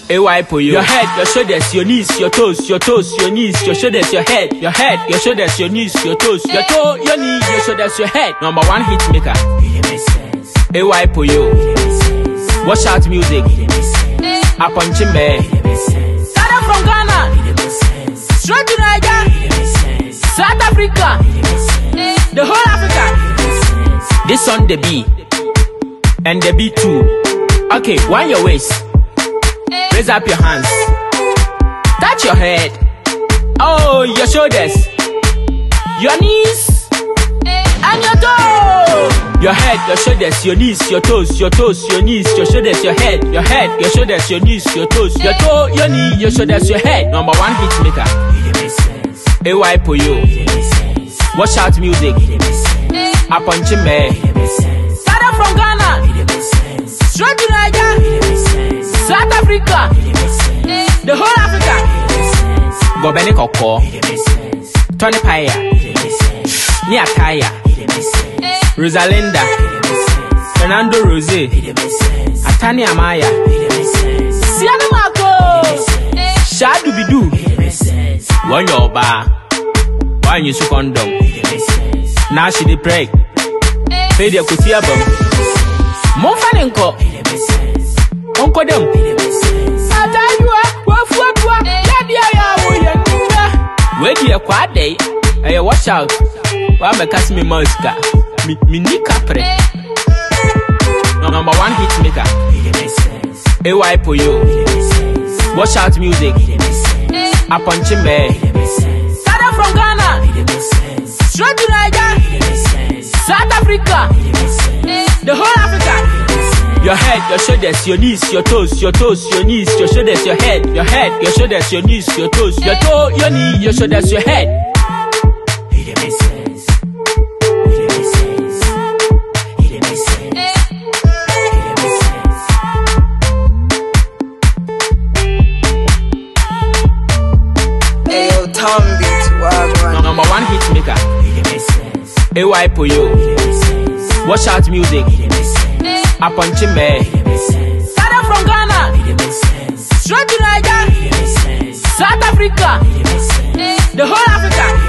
wipe your head, your shoulders, your knees, your toes, your knees, your shoulders, your head, your shoulders, your knees, your toes, your toe, your knee, your shoulders, your head. Number one hit maker. Wipe you. Wash out music. A punch him back. Started from Ghana. Straight to Nigeria. South Africa. The whole Africa. This on the B. And the B too. Okay, wind your waist. Raise up your hands. Touch your head. Oh, your shoulders. Your knees. And your toes. Your head, your shoulders, your knees, your toes, your knees, your shoulders, your head, your shoulders, your knees, your toes, your toe, your knee, your shoulders, your head. Number one hit maker. Wipe you. Wash out music. A punch him back. Started from Ghana. Straight to Nigeria. South Africa. The whole Africa. Go Benny Coco. Tony Paya. Nia Kaya. Rosalinda. Fernando Rose. Atani Amaya. Siana Marco. Shadu Bidu. One your bar. One you su condom. Now she dey pray. Pay the kutia bum. Monfanenko. Onko dem. Adayua. Wafuatwa. Yadia ya woyenga. Wedi ya kwa day. Hey, watch out. Wa me kasi me monska. Me ni capre. Number one hit maker. Wipe you. Wash out music. A punch him back. Started from Ghana. Straight to Nigeria. South Africa. The whole Africa. Your head, your shoulders, your knees, your toes, your knees, your shoulders, your head, your shoulders, your knees, your toes, your toe, your knee, your shoulders, your head. Number one hit maker. Wipe you. Wash out music. A punch him back. Started from Ghana. Straight to Nigeria. South Africa. The whole Africa.